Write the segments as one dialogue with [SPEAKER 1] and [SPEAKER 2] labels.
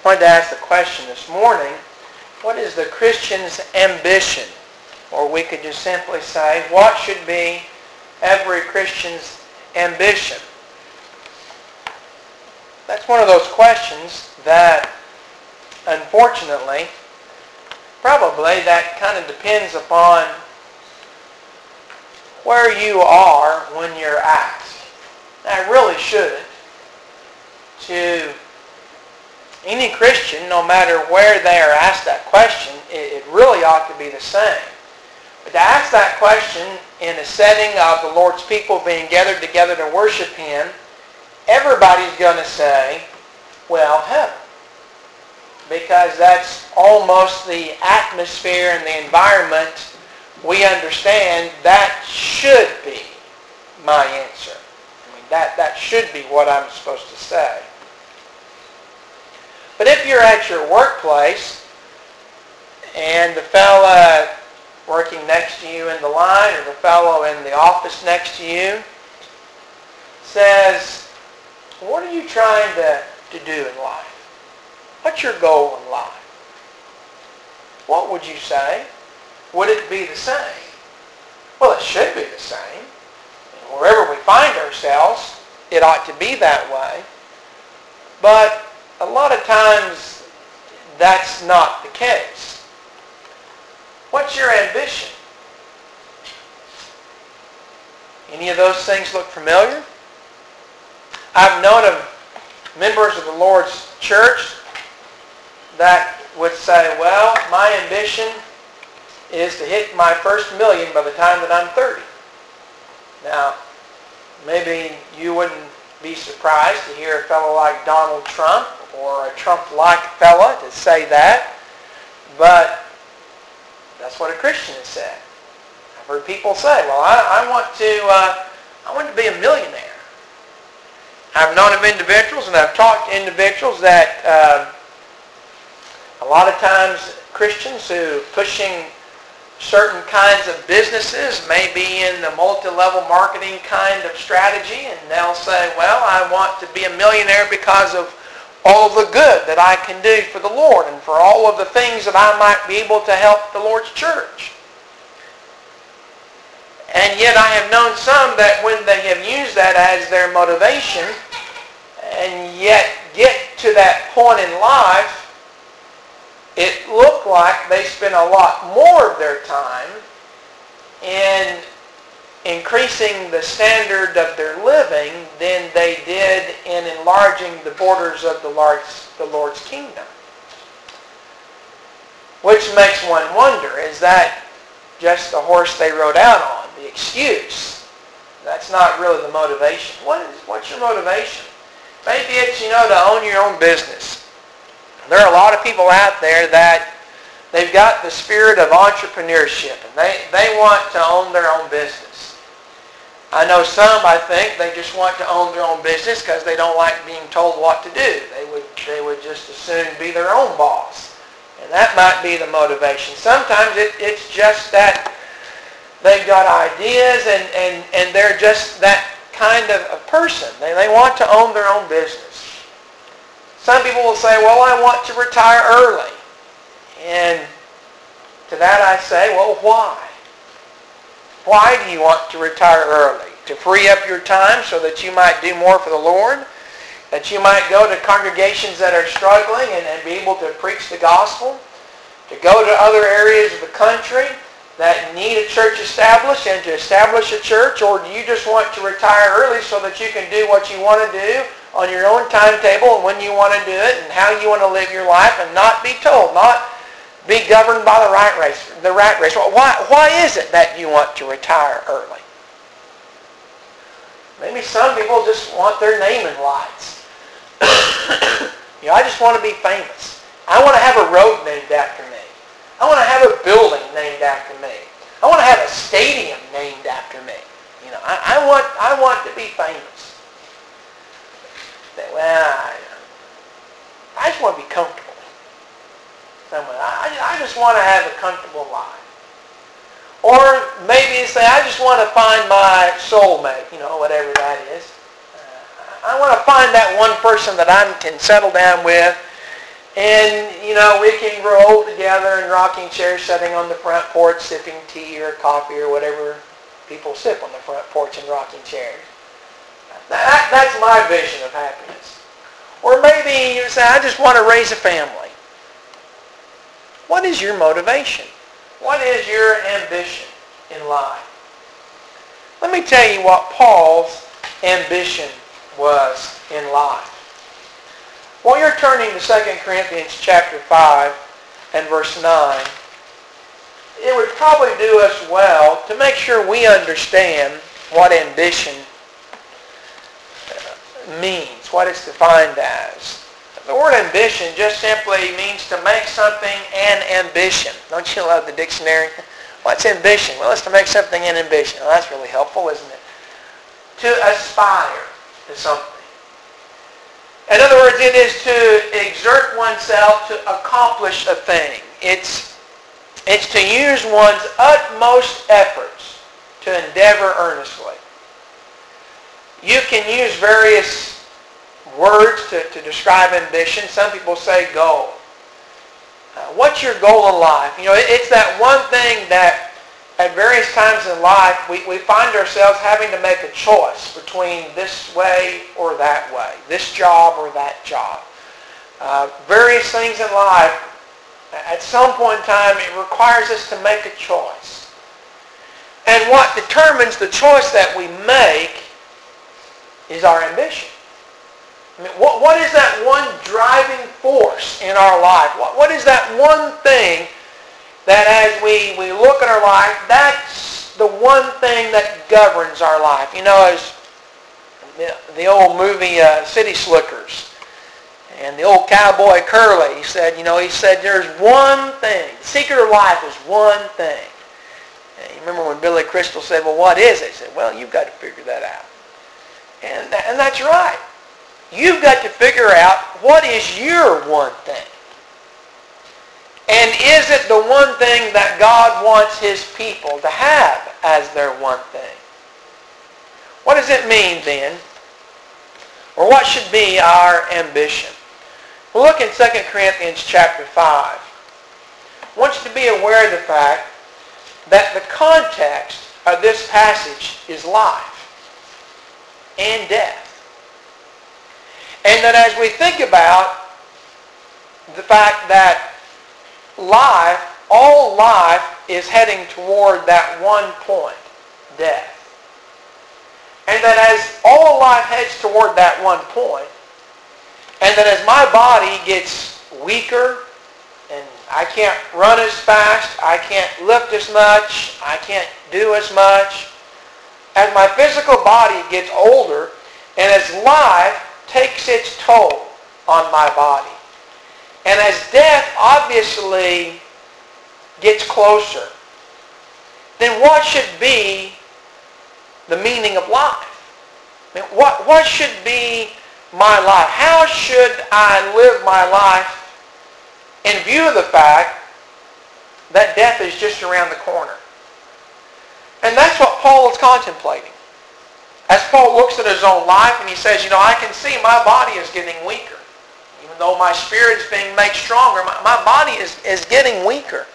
[SPEAKER 1] wanted to ask the question this morning, what is the Christian's ambition? Or we could just simply say, what should be every Christian's ambition? That's one of those questions that, unfortunately, probably that kind of depends upon where you are when you're asked. Now, it really shouldn't. To any Christian, no matter where they are asked that question, it really ought to be the same. But to ask that question in a setting of the Lord's people being gathered together to worship Him, everybody's going to say, well, heaven. Because that's almost the atmosphere and the environment we understand that should be my answer. I mean, that should be what I'm supposed to say. But if you're at your workplace and the fella working next to you in the line or the fellow in the office next to you says, what are you trying to do in life? What's your goal in life? What would you say? Would it be the same? Well, it should be the same. Wherever we find ourselves, it ought to be that way. But a lot of times, that's not the case. What's your ambition? Any of those things look familiar? I've known of members of the Lord's church that would say, well, my ambition is to hit my first million by the time that I'm 30. Now, maybe you wouldn't be surprised to hear a fellow like Donald Trump or a Trump-like fella to say that, but that's what a Christian has said. I've heard people say, well, I want to be a millionaire. I've known of individuals, and I've talked to individuals that a lot of times Christians who pushing certain kinds of businesses may be in the multi-level marketing kind of strategy, and they'll say, well, I want to be a millionaire because of all the good that I can do for the Lord and for all of the things that I might be able to help the Lord's church. And yet I have known some that when they have used that as their motivation and yet get to that point in life, it looked like they spent a lot more of their time in increasing the standard of their living than they did in enlarging the borders of the Lord's kingdom. Which makes one wonder, is that just the horse they rode out on, the excuse? That's not really the motivation. What's your motivation? Maybe it's, to own your own business. There are a lot of people out there that they've got the spirit of entrepreneurship, and they want to own their own business. I know some, I think, they just want to own their own business because they don't like being told what to do. They would just as soon be their own boss. And that might be the motivation. Sometimes it's just that they've got ideas and they're just that kind of a person. They want to own their own business. Some people will say, well, I want to retire early. And to that I say, well, why? Why do you want to retire early? To free up your time so that you might do more for the Lord? That you might go to congregations that are struggling and be able to preach the gospel? To go to other areas of the country that need a church established and to establish a church? Or do you just want to retire early so that you can do what you want to do on your own timetable and when you want to do it and how you want to live your life and not be told, not be governed by the rat race? Well, why is it that you want to retire early? Maybe some people just want their name in lights. I just want to be famous. I want to have a road named after me. I want to have a building named after me. I want to have a stadium named after me. I want to be famous. Well, I just want to be comfortable. I just want to have a comfortable life. Or maybe you say, I just want to find my soulmate, whatever that is. I want to find that one person that I can settle down with And, we can grow old together in rocking chairs sitting on the front porch sipping tea or coffee or whatever people sip on the front porch in rocking chairs. That's my vision of happiness. Or maybe you say, I just want to raise a family. What is your motivation? What is your ambition in life? Let me tell you what Paul's ambition was in life. While you're turning to 2 Corinthians chapter 5 and verse 9, it would probably do us well to make sure we understand what ambition means, what it's defined as. The word ambition just simply means to make something an ambition. Don't you love the dictionary? What's ambition? Well, it's to make something an ambition. Well, that's really helpful, isn't it? To aspire to something. In other words, it is to exert oneself to accomplish a thing. It's to use one's utmost efforts to endeavor earnestly. You can use various words to describe ambition. Some people say goal. What's your goal in life? It's that one thing that at various times in life we find ourselves having to make a choice between this way or that way, this job or that job. Various things in life, at some point in time, it requires us to make a choice. And what determines the choice that we make is our ambition. What is that one driving force in our life? What is that one thing that as we look at our life, that's the one thing that governs our life? As the old movie City Slickers and the old cowboy Curly, he said there's one thing. The secret of life is one thing. And you remember when Billy Crystal said, well, what is it? He said, well, you've got to figure that out. And that's right. You've got to figure out what is your one thing. And is it the one thing that God wants His people to have as their one thing? What does it mean then? Or what should be our ambition? We'll look in 2 Corinthians chapter 5. I want you to be aware of the fact that the context of this passage is life and death. And that as we think about the fact that all life is heading toward that one point, death. And that as all life heads toward that one point, and that as my body gets weaker, and I can't run as fast, I can't lift as much, I can't do as much, as my physical body gets older, and as life takes its toll on my body, and as death obviously gets closer, then what should be the meaning of life? What should be my life? How should I live my life in view of the fact that death is just around the corner? And that's what Paul is contemplating. As Paul looks at his own life and he says, I can see my body is getting weaker. Even though my spirit is being made stronger, my body is getting weaker.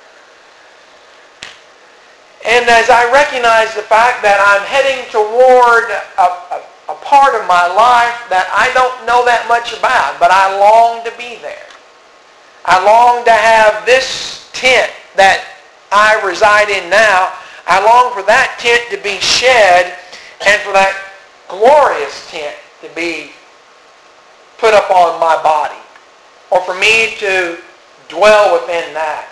[SPEAKER 1] And as I recognize the fact that I'm heading toward a part of my life that I don't know that much about, but I long to be there. I long to have this tent that I reside in now. I long for that tent to be shed and for that glorious tent to be put up on my body, or for me to dwell within that.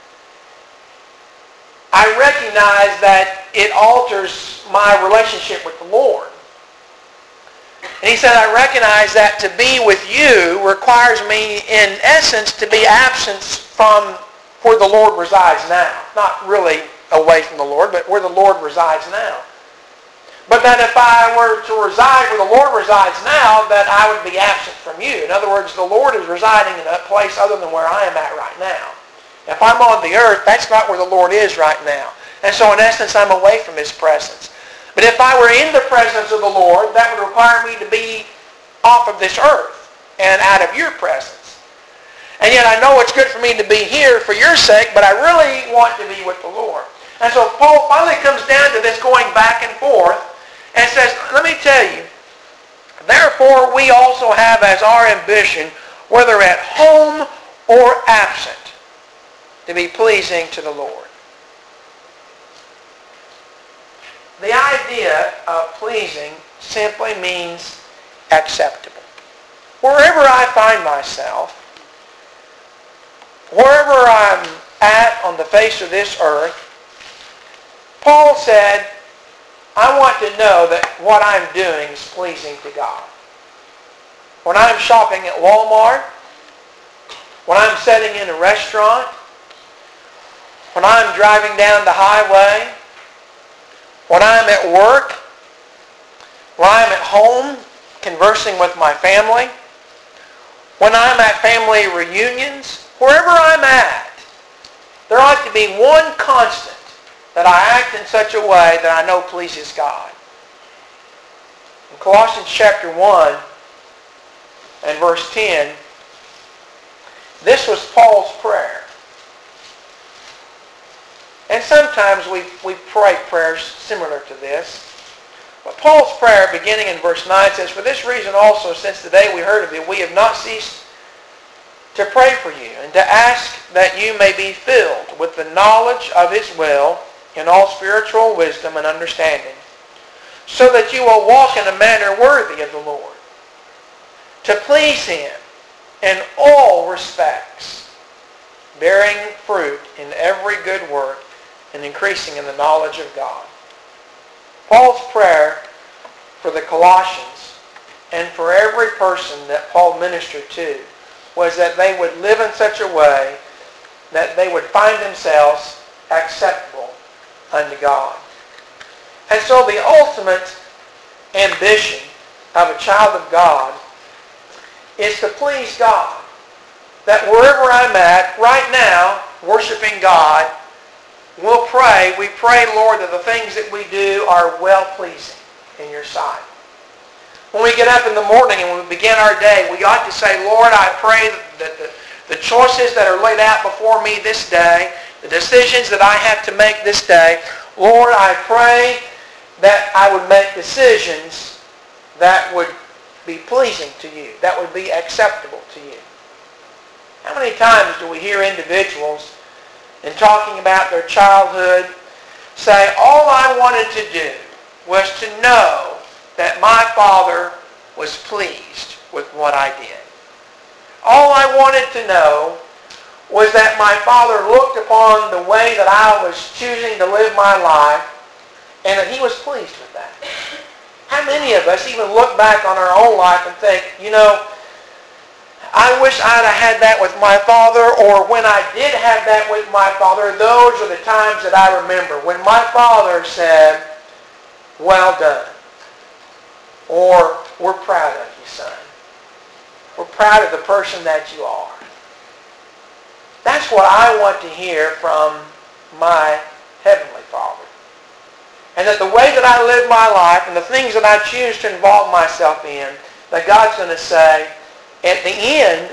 [SPEAKER 1] I recognize that it alters my relationship with the Lord. And he said, I recognize that to be with you requires me, in essence, to be absent from where the Lord resides now. Not really away from the Lord, but where the Lord resides now. But that if I were to reside where the Lord resides now, that I would be absent from you. In other words, the Lord is residing in a place other than where I am at right now. If I'm on the earth, that's not where the Lord is right now. And so in essence, I'm away from His presence. But if I were in the presence of the Lord, that would require me to be off of this earth and out of your presence. And yet I know it's good for me to be here for your sake, but I really want to be with the Lord. And so Paul finally comes down to this going back and forth and says, let me tell you, therefore we also have as our ambition, whether at home or absent, to be pleasing to the Lord. The idea of pleasing simply means acceptable. Wherever I find myself, wherever I'm at on the face of this earth, Paul said, I want to know that what I'm doing is pleasing to God. When I'm shopping at Walmart, when I'm sitting in a restaurant, when I'm driving down the highway, when I'm at work, when I'm at home conversing with my family, when I'm at family reunions, wherever I'm at, there ought to be one constant that I act in such a way that I know pleases God. In Colossians chapter 1 and verse 10, this was Paul's prayer. And sometimes we pray prayers similar to this. But Paul's prayer, beginning in verse 9, says, for this reason also, since the day we heard of you, we have not ceased to pray for you and to ask that you may be filled with the knowledge of his will in all spiritual wisdom and understanding, so that you will walk in a manner worthy of the Lord, to please him in all respects, bearing fruit in every good work and increasing in the knowledge of God. Paul's prayer for the Colossians and for every person that Paul ministered to was that they would live in such a way that they would find themselves acceptable unto God. And so the ultimate ambition of a child of God is to please God. That wherever I'm at, right now, worshiping God, we'll pray. We pray, Lord, that the things that we do are well-pleasing in your sight. When we get up in the morning and we begin our day, we ought to say, Lord, I pray that the choices that are laid out before me this day, the decisions that I have to make this day, Lord, I pray that I would make decisions that would be pleasing to you, that would be acceptable to you. How many times do we hear individuals in talking about their childhood say, all I wanted to do was to know that my father was pleased with what I did. All I wanted to know was that my father looked upon the way that I was choosing to live my life and that he was pleased with that. How many of us even look back on our own life and think, you know, I wish I'd have had that with my father, or when I did have that with my father, those are the times that I remember. When my father said, well done. Or, we're proud of you, son. We're proud of the person that you are. That's what I want to hear from my Heavenly Father. And that the way that I live my life and the things that I choose to involve myself in, that God's going to say, at the end,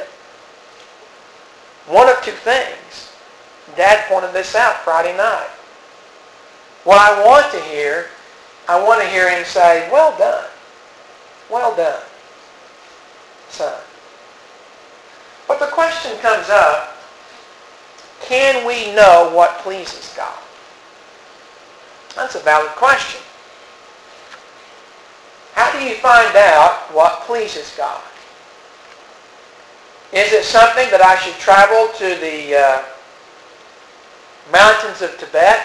[SPEAKER 1] one of two things. Dad pointed this out Friday night. What I want to hear him say, well done. Well done, son. But the question comes up, can we know what pleases God? That's a valid question. How do you find out what pleases God? Is it something that I should travel to the mountains of Tibet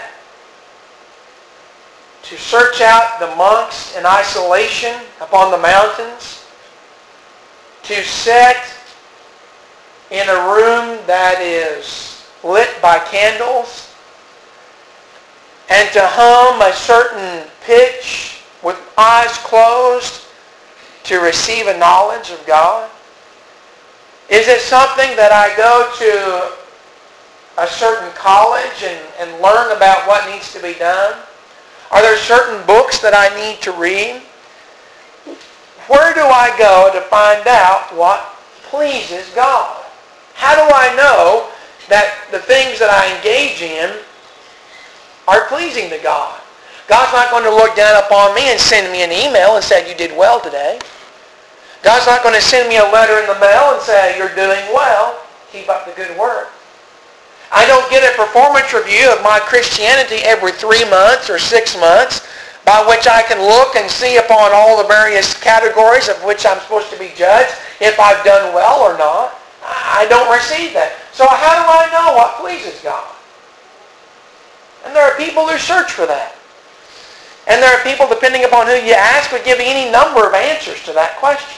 [SPEAKER 1] to search out the monks in isolation upon the mountains, to sit in a room that is lit by candles, and to hum a certain pitch with eyes closed to receive a knowledge of God? Is it something that I go to a certain college and learn about what needs to be done? Are there certain books that I need to read? Where do I go to find out what pleases God? How do I know that the things that I engage in are pleasing to God? God's not going to look down upon me and send me an email and say, you did well today. God's not going to send me a letter in the mail and say, you're doing well. Keep up the good work. I don't get a performance review of my Christianity every 3 months or 6 months by which I can look and see upon all the various categories of which I'm supposed to be judged if I've done well or not. I don't receive that. So how do I know what pleases God? And there are people who search for that. And there are people, depending upon who you ask, would give you any number of answers to that question.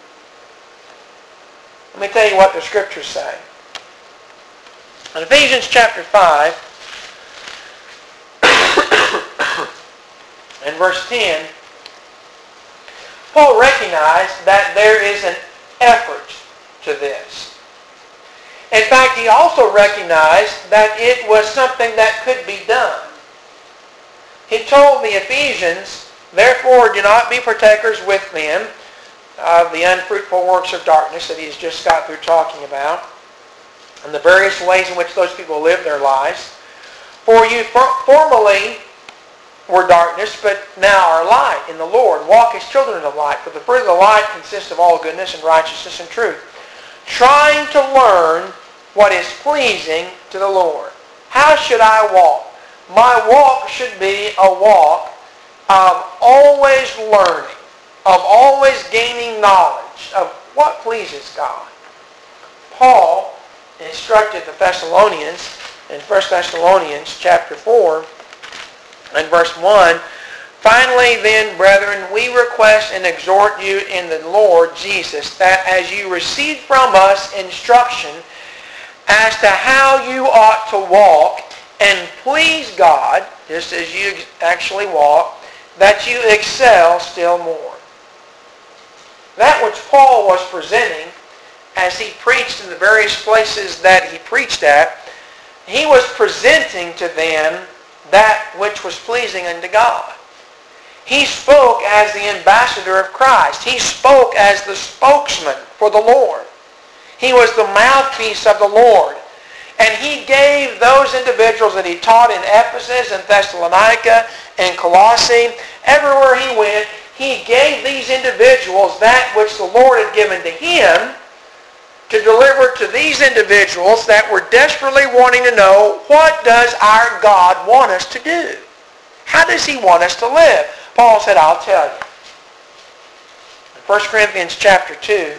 [SPEAKER 1] Let me tell you what the Scriptures say. In Ephesians chapter 5, and verse 10, Paul recognized that there is an effort to this. In fact, he also recognized that it was something that could be done. He told the Ephesians, therefore do not be partakers with them of the unfruitful works of darkness that he's just got through talking about, and the various ways in which those people live their lives. For you formerly were darkness, but now are light in the Lord. Walk as children of light, for the fruit of the light consists of all goodness and righteousness and truth, trying to learn what is pleasing to the Lord. How should I walk? My walk should be a walk of always learning, of always gaining knowledge of what pleases God. Paul instructed the Thessalonians in 1 Thessalonians chapter 4 and verse 1, finally then, brethren, we request and exhort you in the Lord Jesus that as you receive from us instruction as to how you ought to walk and please God, just as you actually walk, that you excel still more. That which Paul was presenting as he preached in the various places that he preached at, he was presenting to them that which was pleasing unto God. He spoke as the ambassador of Christ. He spoke as the spokesman for the Lord. He was the mouthpiece of the Lord. And he gave those individuals that he taught in Ephesus and Thessalonica and Colossae, everywhere he went, he gave these individuals that which the Lord had given to him to deliver to these individuals that were desperately wanting to know, what does our God want us to do? How does he want us to live? Paul said, I'll tell you. In 1 Corinthians chapter 2,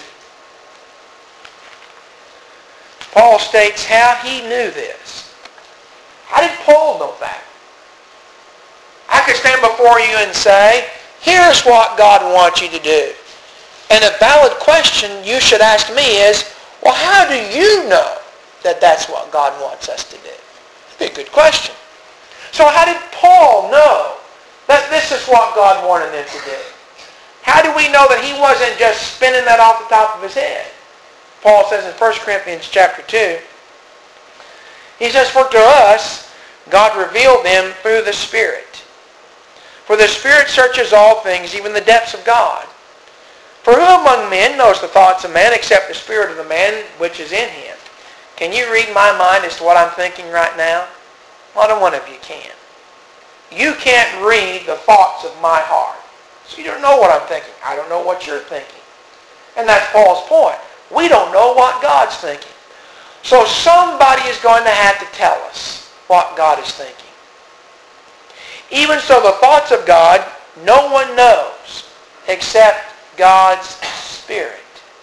[SPEAKER 1] Paul states how he knew this. How did Paul know that? I could stand before you and say, here's what God wants you to do. And a valid question you should ask me is, well, how do you know that that's what God wants us to do? That'd be a good question. So how did Paul know that this is what God wanted them to do? How do we know that he wasn't just spinning that off the top of his head? Paul says in 1 Corinthians chapter 2, he says, for to us God revealed them through the Spirit. For the Spirit searches all things, even the depths of God. For who among men knows the thoughts of man except the spirit of the man which is in him? Can you read my mind as to what I'm thinking right now? Not one of you can. You can't read the thoughts of my heart. So you don't know what I'm thinking. I don't know what you're thinking. And that's Paul's point. We don't know what God's thinking. So somebody is going to have to tell us what God is thinking. Even so, the thoughts of God, no one knows except God's Spirit.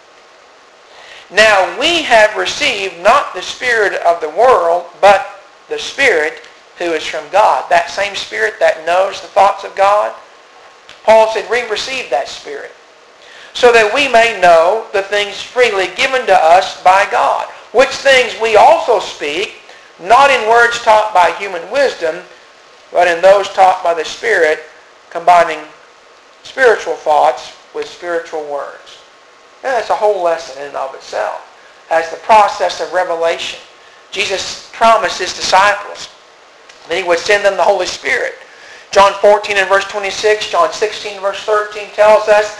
[SPEAKER 1] Now we have received not the spirit of the world, but the Spirit who is from God. That same Spirit that knows the thoughts of God. Paul said, we received that Spirit, so that we may know the things freely given to us by God, which things we also speak, not in words taught by human wisdom, but in those taught by the Spirit, combining spiritual thoughts with spiritual words. And that's a whole lesson in and of itself. As the process of revelation, Jesus promised his disciples that he would send them the Holy Spirit. John 14 and verse 26, John 16 verse 13 tells us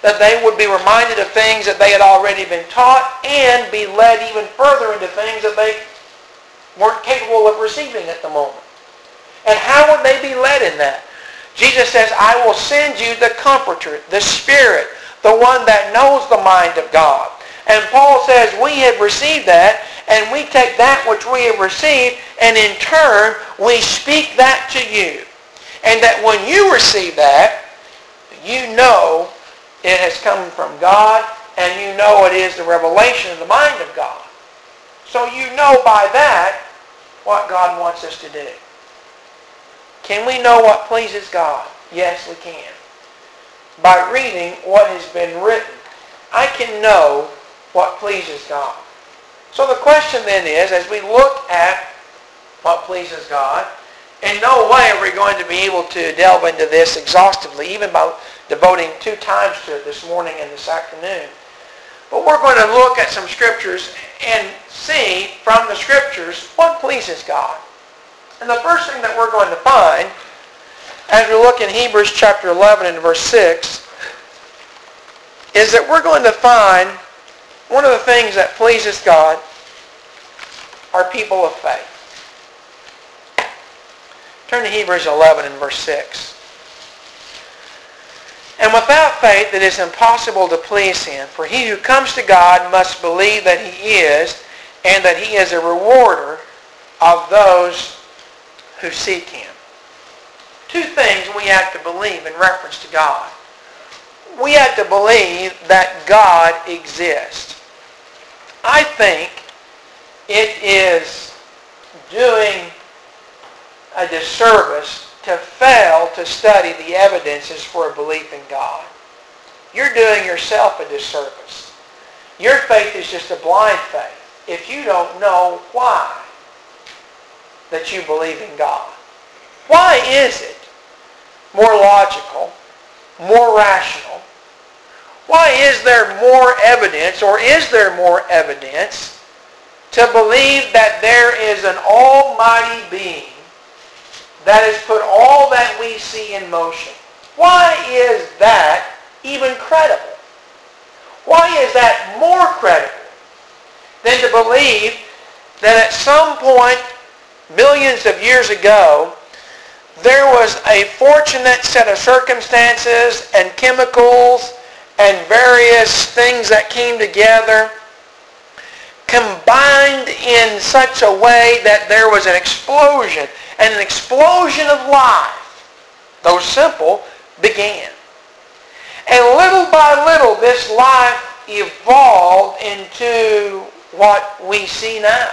[SPEAKER 1] that they would be reminded of things that they had already been taught and be led even further into things that they weren't capable of receiving at the moment. And how would they be led in that? Jesus says, I will send you the Comforter, the Spirit, the one that knows the mind of God. And Paul says, we have received that, and we take that which we have received, and in turn, we speak that to you. And that when you receive that, you know it has come from God, and you know it is the revelation of the mind of God. So you know by that what God wants us to do. Can we know what pleases God? Yes, we can. By reading what has been written, I can know what pleases God. So the question then is, as we look at what pleases God, in no way are we going to be able to delve into this exhaustively, even by devoting 2 times to it this morning and this afternoon. But we're going to look at some scriptures and see from the scriptures what pleases God. And the first thing that we're going to find, as we look in Hebrews chapter 11 and verse 6, is that we're going to find one of the things that pleases God are people of faith. Turn to Hebrews 11 and verse 6. And without faith it is impossible to please him, for he who comes to God must believe that he is, and that he is a rewarder of those who seek him. 2 things we have to believe in reference to God. We have to believe that God exists. I think it is doing a disservice to fail to study the evidences for a belief in God. You're doing yourself a disservice. Your faith is just a blind faith if you don't know why that you believe in God. Why is it more logical, more rational? Why is there more evidence, or is there more evidence to believe that there is an almighty being that has put all that we see in motion? Why is that even credible? Why is that more credible than to believe that at some point, millions of years ago, there was a fortunate set of circumstances and chemicals and various things that came together, combined in such a way that there was an explosion, and an explosion of life, though simple, began. And little by little, this life evolved into what we see now.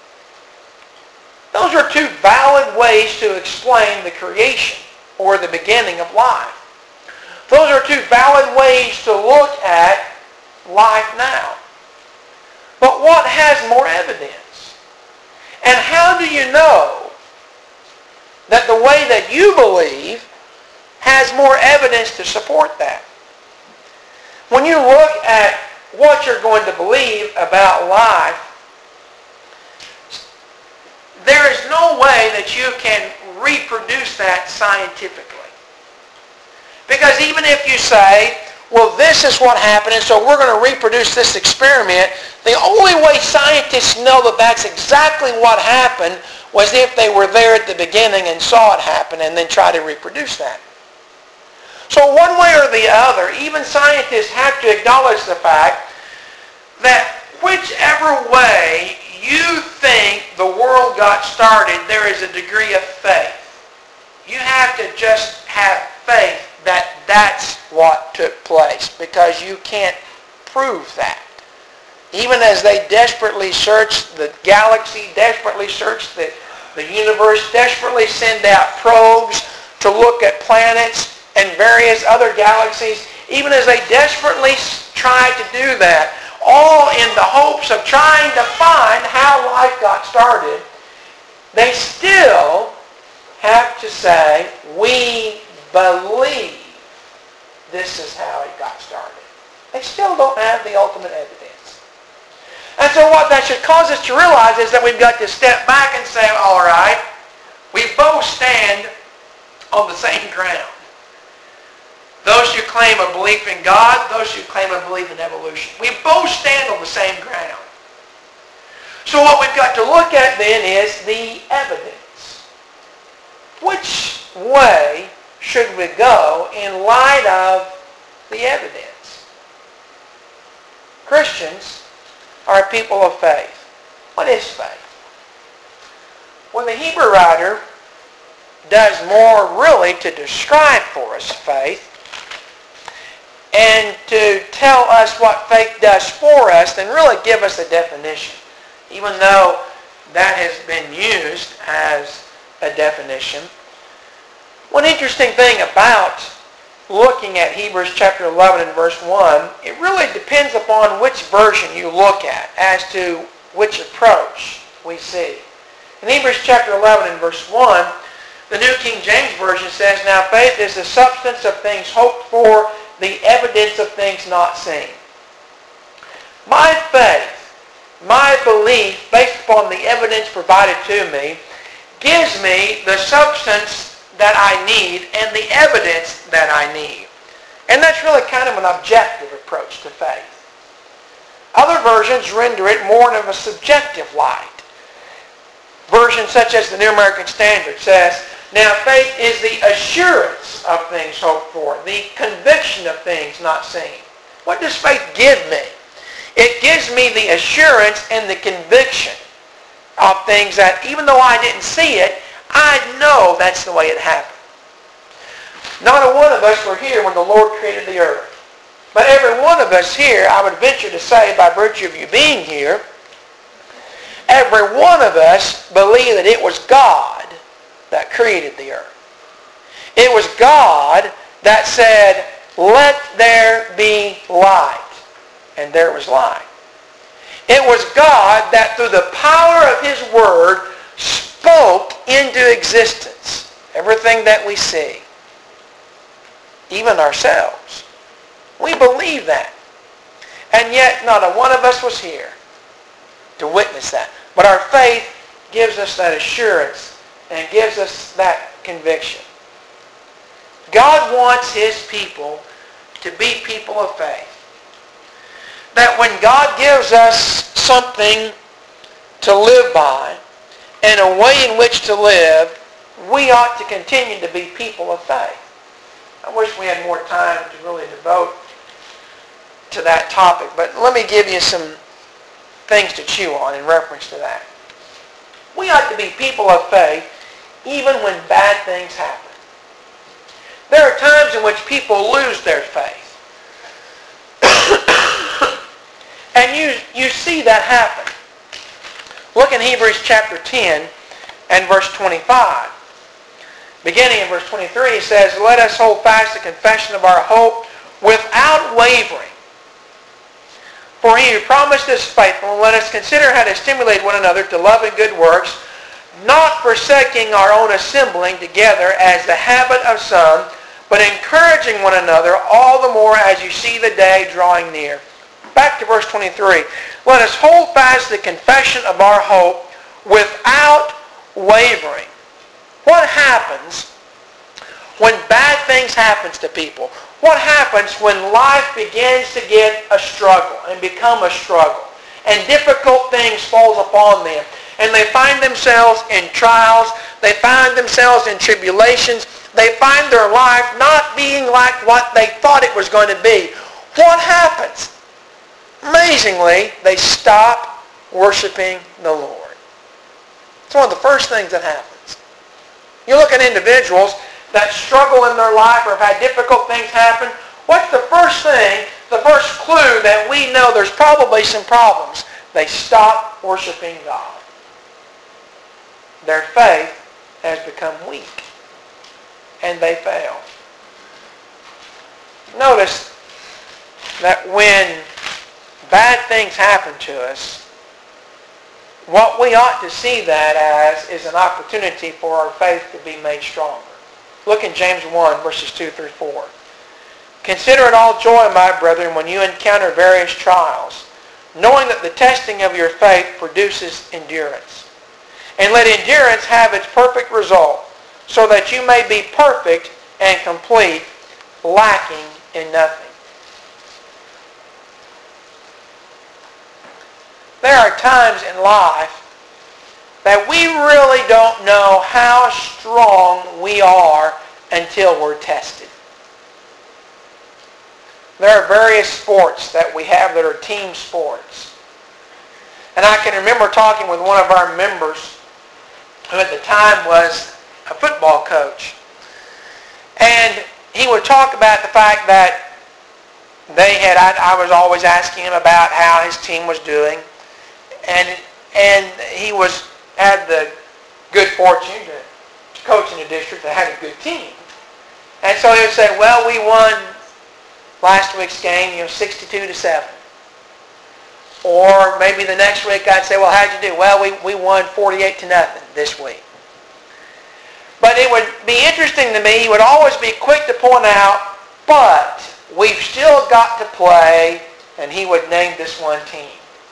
[SPEAKER 1] Those are 2 valid ways to explain the creation, or the beginning of life. Those are 2 valid ways to look at life now. But what has more evidence? And how do you know that the way that you believe has more evidence to support that? When you look at what you're going to believe about life, there is no way that you can reproduce that scientifically. Because even if you say, well, this is what happened, and so we're going to reproduce this experiment, the only way scientists know that that's exactly what happened was if they were there at the beginning and saw it happen and then try to reproduce that. So one way or the other, even scientists have to acknowledge the fact that whichever way you think the world got started, there is a degree of faith. You have to just have faith that that's what took place, because you can't prove that. Even as they desperately search the galaxy, desperately search the universe, desperately send out probes to look at planets and various other galaxies, even as they desperately try to do that, all in the hopes of trying to find how life got started, they still have to say, we believe this is how it got started. They still don't have the ultimate evidence. And so what that should cause us to realize is that we've got to step back and say, all right, we both stand on the same ground. Those who claim a belief in God, those who claim a belief in evolution. We both stand on the same ground. So what we've got to look at then is the evidence. Which way should we go in light of the evidence? Christians are a people of faith. What is faith? Well, the Hebrew writer does more really to describe for us faith and to tell us what faith does for us than really give us a definition, even though that has been used as a definition. One interesting thing about looking at Hebrews chapter 11 and verse 1, it really depends upon which version you look at as to which approach we see. In Hebrews chapter 11 and verse 1, the New King James Version says, "Now faith is the substance of things hoped for, the evidence of things not seen." My faith, my belief, based upon the evidence provided to me, gives me the substance that I need and the evidence that I need. And that's really kind of an objective approach to faith. Other versions render it more of a subjective light. Versions such as the New American Standard says, "Now faith is the assurance of things hoped for, the conviction of things not seen." What does faith give me? It gives me the assurance and the conviction of things that even though I didn't see it, I know that's the way it happened. Not a one of us were here when the Lord created the earth. But every one of us here, I would venture to say, by virtue of you being here, every one of us believe that it was God that created the earth. It was God that said, "Let there be light." And there was light. It was God that through the power of His Word spoke into existence everything that we see, even ourselves. We believe that. And yet not a one of us was here to witness that. But our faith gives us that assurance and gives us that conviction. God wants His people to be people of faith. That when God gives us something to live by and a way in which to live, we ought to continue to be people of faith. I wish we had more time to really devote to that topic, but let me give you some things to chew on in reference to that. We ought to be people of faith even when bad things happen. There are times in which people lose their faith. And you see that happen. Look in Hebrews chapter 10 and verse 25. Beginning in verse 23, he says, "Let us hold fast the confession of our hope without wavering. For He who promised is faithful, and let us consider how to stimulate one another to love and good works, not forsaking our own assembling together as the habit of some, but encouraging one another all the more as you see the day drawing near." Back to verse 23. "Let us hold fast the confession of our hope without wavering." What happens when bad things happen to people? What happens when life begins to get a struggle and become a struggle and difficult things fall upon them and they find themselves in trials, they find themselves in tribulations, they find their life not being like what they thought it was going to be? What happens? Amazingly, they stop worshiping the Lord. It's one of the first things that happens. You look at individuals that struggle in their life or have had difficult things happen. What's the first thing, the first clue that we know there's probably some problems? They stop worshiping God. Their faith has become weak and they fail. Notice that when bad things happen to us, what we ought to see that as is an opportunity for our faith to be made stronger. Look in James 1, verses 2 through 4. "Consider it all joy, my brethren, when you encounter various trials, knowing that the testing of your faith produces endurance. And let endurance have its perfect result, so that you may be perfect and complete, lacking in nothing. There are times in life that we really don't know how strong we are until we're tested. There are various sports that we have that are team sports. And I can remember talking with one of our members who at the time was a football coach. And he would talk about the fact that I was always asking him about how his team was doing. And he had the good fortune to coach in a district that had a good team. And so he would say, well, we won last week's game, 62-7. Or maybe the next week I'd say, well, how'd you do? Well, we won 48-0 this week. But it would be interesting to me, he would always be quick to point out, but we've still got to play, and he would name this one team.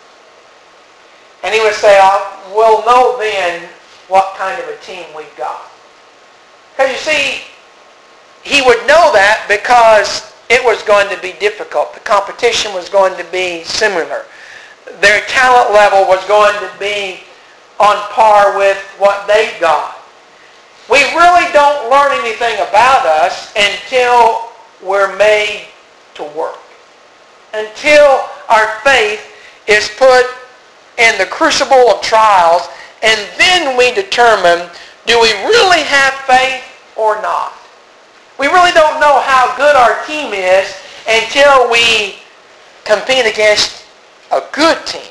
[SPEAKER 1] And he would say, we'll know then what kind of a team we've got. Because you see, he would know that because it was going to be difficult. The competition was going to be similar. Their talent level was going to be on par with what they got. We really don't learn anything about us until we're made to work. Until our faith is put in the crucible of trials, and then we determine, do we really have faith or not? We really don't know how good our team is until we compete against a good team.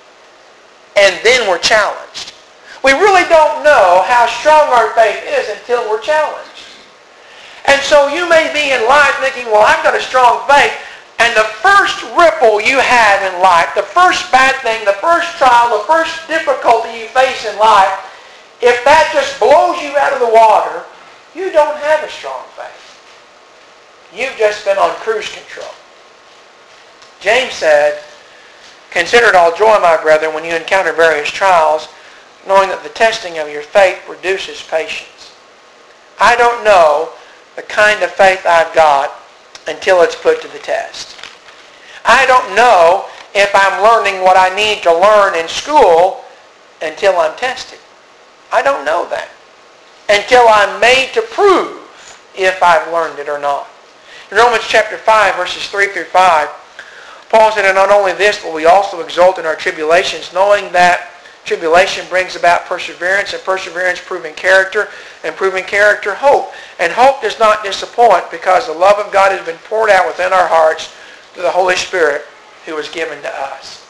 [SPEAKER 1] And then we're challenged. We really don't know how strong our faith is until we're challenged. And so you may be in life thinking, well, I've got a strong faith. And the first ripple you have in life, the first bad thing, the first trial, the first difficulty you face in life, if that just blows you out of the water, you don't have a strong faith. You've just been on cruise control. James said, consider it all joy, my brethren, when you encounter various trials, knowing that the testing of your faith produces patience. I don't know the kind of faith I've got until it's put to the test. I don't know if I'm learning what I need to learn in school until I'm tested. I don't know that until I'm made to prove if I've learned it or not. In Romans chapter 5, verses 3 through 5, Paul said, and not only this, but we also exult in our tribulations, knowing that tribulation brings about perseverance, and perseverance proving character, and proving character hope. And hope does not disappoint, because the love of God has been poured out within our hearts through the Holy Spirit who was given to us.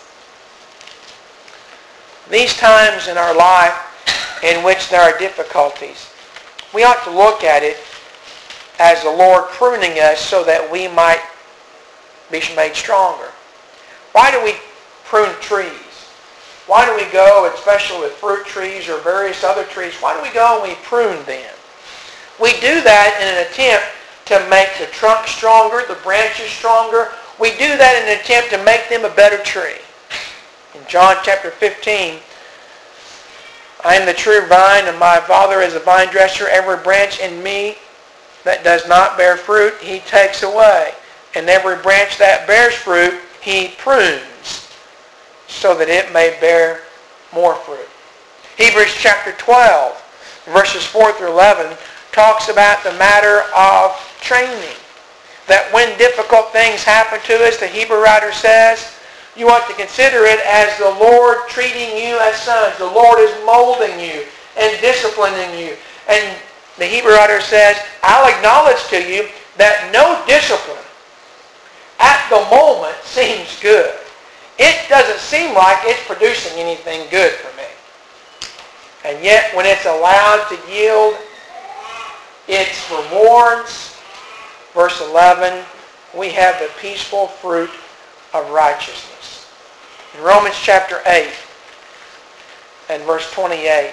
[SPEAKER 1] These times in our life in which there are difficulties, we ought to look at it as the Lord pruning us so that we might be made stronger. Why do we prune trees? Why do we go, especially with fruit trees or various other trees, why do we go and we prune them? We do that in an attempt to make the trunk stronger, the branches stronger. We do that in an attempt to make them a better tree. In John chapter 15, I am the true vine, and my Father is a vine dresser. Every branch in me that does not bear fruit, he takes away. And every branch that bears fruit, he prunes, so that it may bear more fruit. Hebrews chapter 12, verses 4 through 11, talks about the matter of training. That when difficult things happen to us, the Hebrew writer says, you ought to consider it as the Lord treating you as sons. The Lord is molding you and disciplining you. And the Hebrew writer says, I'll acknowledge to you that no discipline at the moment seems good. It doesn't seem like it's producing anything good for me. And yet when it's allowed to yield its rewards, verse 11, we have the peaceful fruit of righteousness. In Romans chapter 8 and verse 28,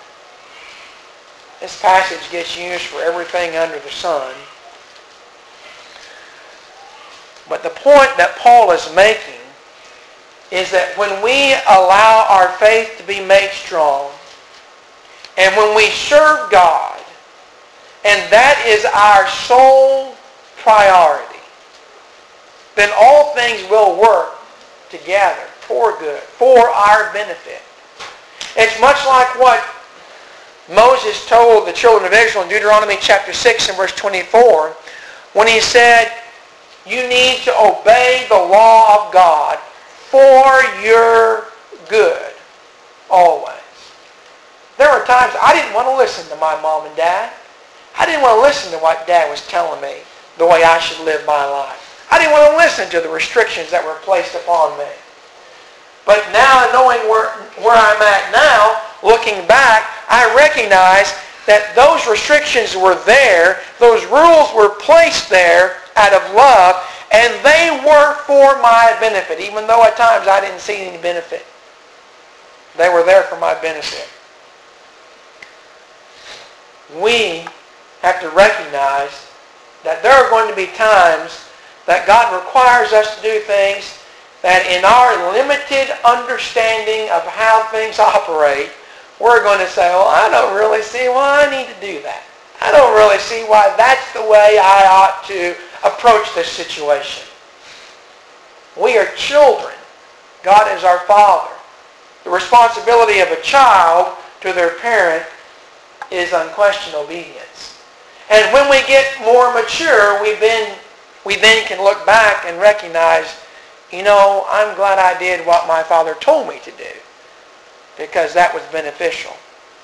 [SPEAKER 1] this passage gets used for everything under the sun. But the point that Paul is making is that when we allow our faith to be made strong, and when we serve God, and that is our sole priority, then all things will work together for good, for our benefit. It's much like what Moses told the children of Israel in Deuteronomy chapter 6 and verse 24 when he said, you need to obey the law of God for your good always. There were times I didn't want to listen to my mom and dad. I didn't want to listen to what Dad was telling me, the way I should live my life. I didn't want to listen to the restrictions that were placed upon me. But now, knowing where I'm at now, looking back, I recognize that those restrictions were there, those rules were placed there out of love, and they were for my benefit, even though at times I didn't see any benefit. They were there for my benefit. We have to recognize that there are going to be times that God requires us to do things that in our limited understanding of how things operate, we're going to say, well, I don't really see why I need to do that. I don't really see why that's the way I ought to approach this situation. We are children. God is our Father. The responsibility of a child to their parent is unquestioned obedience. And when we get more mature, we then can look back and recognize, I'm glad I did what my father told me to do, because that was beneficial.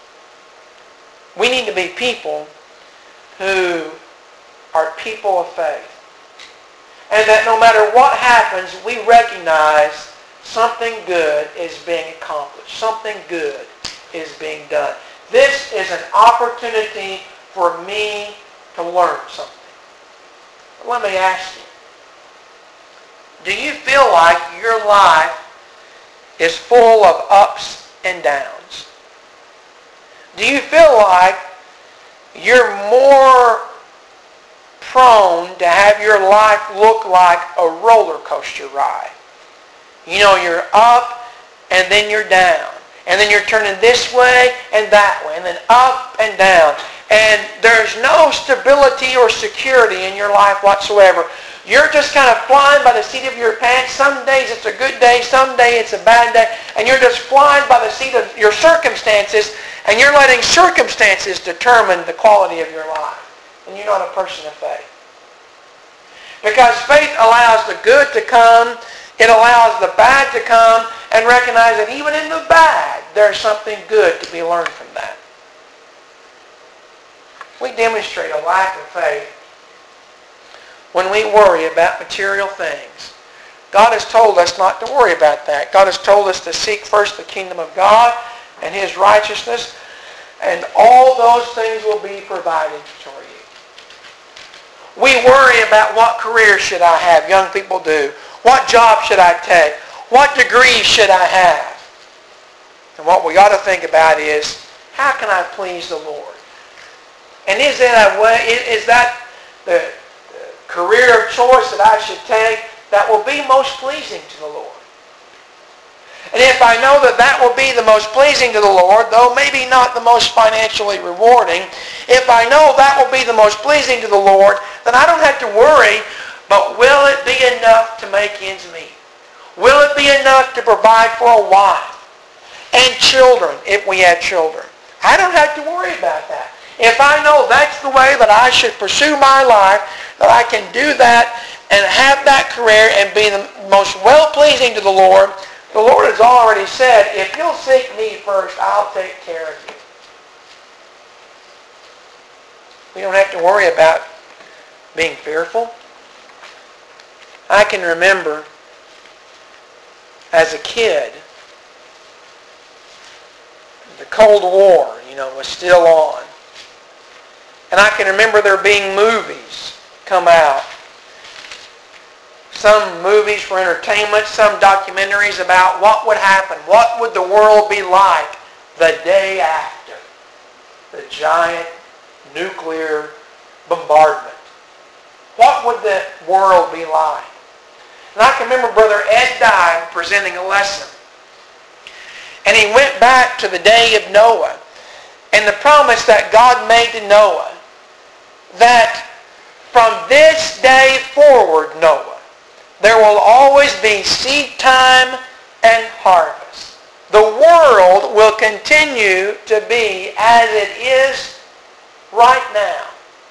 [SPEAKER 1] We need to be people who are people of faith. And that no matter what happens, we recognize something good is being accomplished. Something good is being done. This is an opportunity for me to learn something. Let me ask you, do you feel like your life is full of ups and downs? Do you feel like you're more prone to have your life look like a roller coaster ride? You're up and then you're down. And then you're turning this way and that way. And then up and down. And there's no stability or security in your life whatsoever. You're just kind of flying by the seat of your pants. Some days it's a good day. Some days it's a bad day. And you're just flying by the seat of your circumstances. And you're letting circumstances determine the quality of your life. And you're not a person of faith. Because faith allows the good to come. It allows the bad to come. And recognize that even in the bad, there's something good to be learned from that. We demonstrate a lack of faith when we worry about material things. God has told us not to worry about that. God has told us to seek first the kingdom of God and His righteousness, and all those things will be provided for you. We worry about what career should I have, young people do. What job should I take? What degree should I have? And what we ought to think about is, how can I please the Lord? And is that the career of choice that I should take that will be most pleasing to the Lord? And if I know that that will be the most pleasing to the Lord, though maybe not the most financially rewarding, if I know that will be the most pleasing to the Lord, then I don't have to worry, but will it be enough to make ends meet? Will it be enough to provide for a wife and children if we have children? I don't have to worry about that. If I know that's the way that I should pursue my life, that I can do that and have that career and be the most well-pleasing to the Lord has already said, if you'll seek me first, I'll take care of you. We don't have to worry about being fearful. I can remember as a kid, the Cold War, was still on. And I can remember there being movies come out. Some movies for entertainment, some documentaries about what would happen. What would the world be like the day after the giant nuclear bombardment? What would the world be like? And I can remember Brother Ed Dye presenting a lesson. And he went back to the day of Noah and the promise that God made to Noah that From this day forward, Noah, there will always be seed time and harvest. The world will continue to be as it is right now.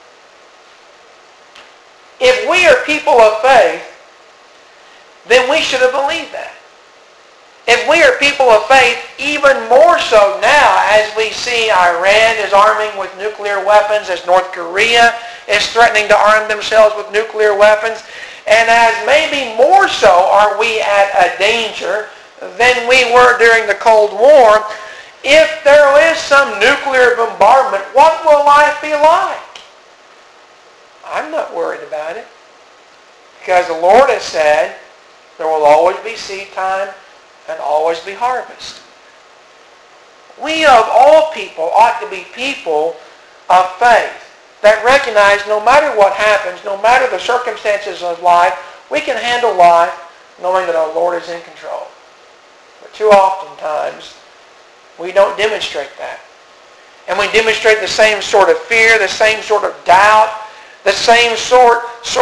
[SPEAKER 1] If we are people of faith, then we should have believed that. If we are people of faith, even more so now as we see Iran is arming with nuclear weapons, as North Korea is threatening to arm themselves with nuclear weapons, and as maybe more so are we at a danger than we were during the Cold War, if there is some nuclear bombardment, what will life be like? I'm not worried about it. Because the Lord has said there will always be seed time and always be harvest. We of all people ought to be people of faith that recognize no matter what happens, no matter the circumstances of life, we can handle life knowing that our Lord is in control. But too often times, we don't demonstrate that. And we demonstrate the same sort of fear, the same sort of doubt, the same sort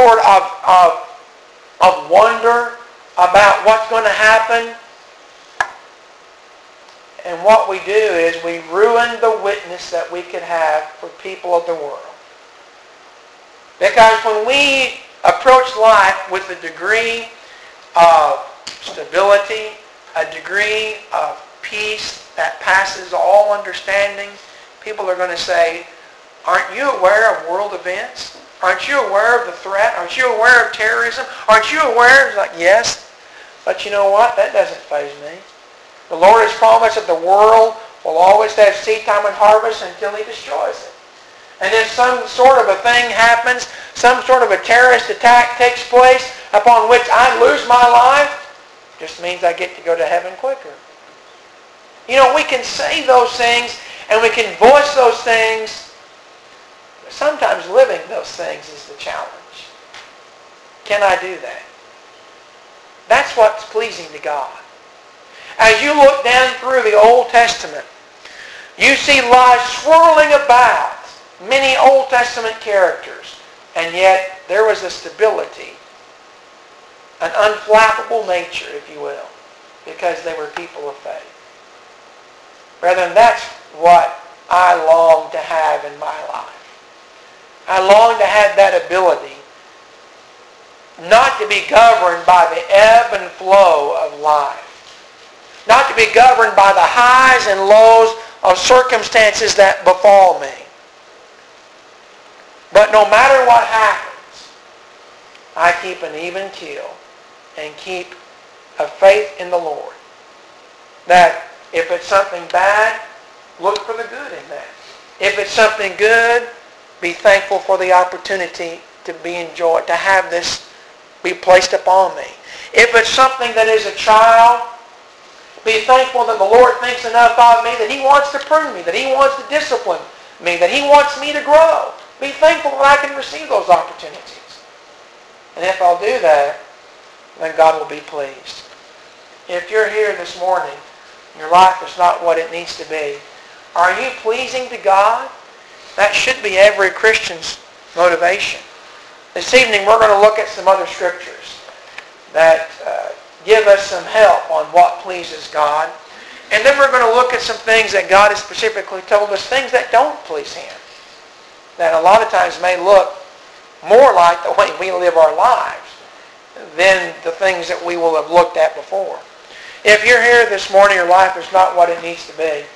[SPEAKER 1] of wonder about what's going to happen. And what we do is we ruin the witness that we could have for people of the world. Because when we approach life with a degree of stability, a degree of peace that passes all understanding, people are going to say, aren't you aware of world events? Aren't you aware of the threat? Aren't you aware of terrorism? Aren't you aware? It's like, yes, but you know what? That doesn't faze me. The Lord has promised that the world will always have seed time and harvest until He destroys it. And if some sort of a thing happens, some sort of a terrorist attack takes place upon which I lose my life, it just means I get to go to heaven quicker. You know, we can say those things and we can voice those things, but sometimes living those things is the challenge. Can I do that? That's what's pleasing to God. As you look down through the Old Testament, you see lies swirling about many Old Testament characters, and yet there was a stability, an unflappable nature, if you will, because they were people of faith. Brethren, that's what I long to have in my life. I long to have that ability not to be governed by the ebb and flow of life. Not to be governed by the highs and lows of circumstances that befall me. But no matter what happens, I keep an even keel and keep a faith in the Lord. That if it's something bad, look for the good in that. If it's something good, be thankful for the opportunity to be enjoyed, to have this be placed upon me. If it's something that is a trial, be thankful that the Lord thinks enough of me that He wants to prune me, that He wants to discipline me, that He wants me to grow. Be thankful that I can receive those opportunities. And if I'll do that, then God will be pleased. If you're here this morning, and your life is not what it needs to be, are you pleasing to God? That should be every Christian's motivation. This evening we're going to look at some other scriptures that give us some help on what pleases God. And then we're going to look at some things that God has specifically told us, things that don't please Him. That a lot of times may look more like the way we live our lives than the things that we will have looked at before. If you're here this morning, your life is not what it needs to be,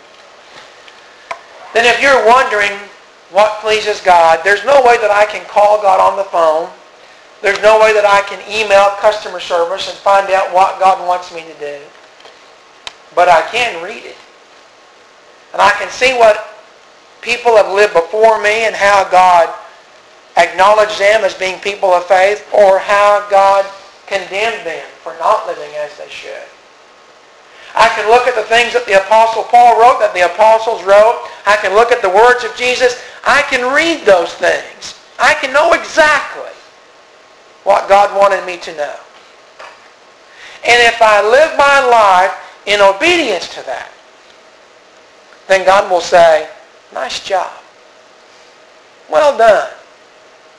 [SPEAKER 1] then if you're wondering what pleases God, there's no way that I can call God on the phone. There's no way that I can email customer service and find out what God wants me to do. But I can read it. And I can see what people have lived before me and how God acknowledged them as being people of faith, or how God condemned them for not living as they should. I can look at the things that the Apostle Paul wrote, that the apostles wrote. I can look at the words of Jesus. I can read those things. I can know exactly what God wanted me to know. And if I live my life in obedience to that, then God will say, nice job. Well done.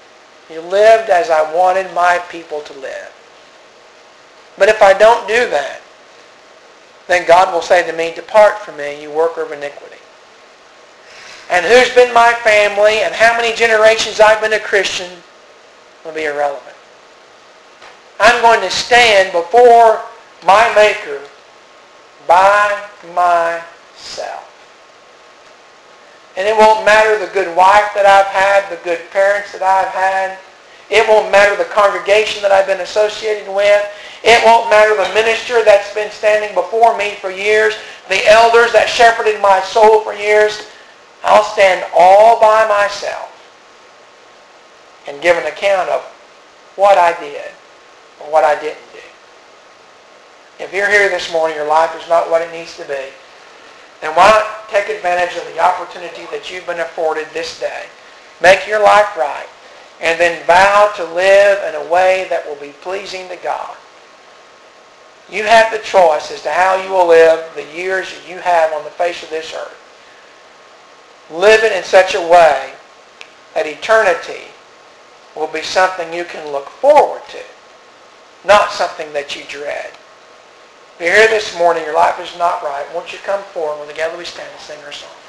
[SPEAKER 1] You lived as I wanted my people to live. But if I don't do that, then God will say to me, depart from me, you worker of iniquity. And who's been my family and how many generations I've been a Christian will be irrelevant. I'm going to stand before my Maker by myself. And it won't matter the good wife that I've had, the good parents that I've had. It won't matter the congregation that I've been associated with. It won't matter the minister that's been standing before me for years, the elders that shepherded my soul for years. I'll stand all by myself and give an account of what I did or what I didn't do. If you're here this morning, your life is not what it needs to be, then why not take advantage of the opportunity that you've been afforded this day? Make your life right, and then vow to live in a way that will be pleasing to God. You have the choice as to how you will live the years that you have on the face of this earth. Live it in such a way that eternity will be something you can look forward to, not something that you dread. If you're here this morning, your life is not right, won't you come forward when together we stand and sing our song?